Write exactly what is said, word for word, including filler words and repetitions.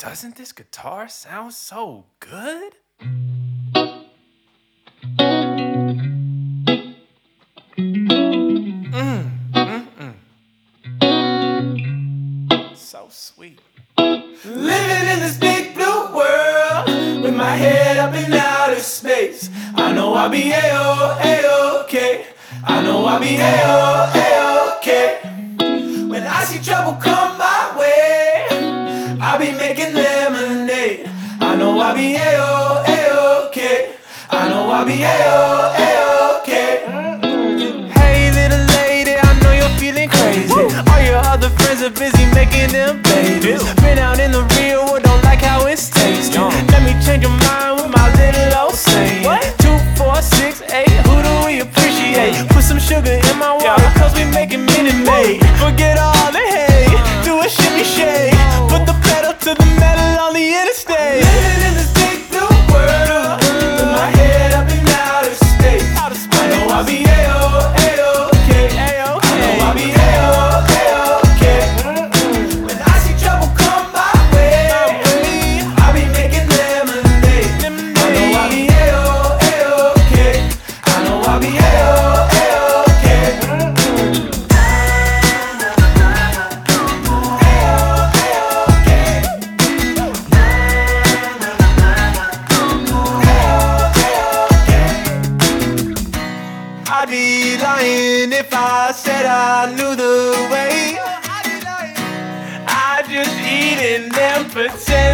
Doesn't this guitar sound so good? Mmm, mm, mm. So sweet. Living in this big blue world with my head up in outer space. I know I'll be A-O, A-OK. I know I'll be A-O, A-OK. When I see trouble come my way, I'll be making lemonade. I know I'll be A-O, A-OK. I know I'll be A-O, A-OK. Hey little lady, I know you're feeling crazy. All your other friends are busy making them babies. Been out in the real world, don't like how it's tasting. Let me change your mind with my little old saying. Two, four, six, eight, who do we appreciate? Put some sugar in my water, cause we making Minute Maid. Forget all the hate, do a shimmy shake. Put the pedal to the metal on the interstate. Living in this big blue world with my head up in outer space. I know I'll be A-O, A-OK. I know I'll be A-O, A-OK. When I see trouble come my way, I'll be making lemonade. I know I'll be A-O, A-OK. I know I'll be A-O, A-OK. I'd be lying if I said I knew the way. I just eat and then pretend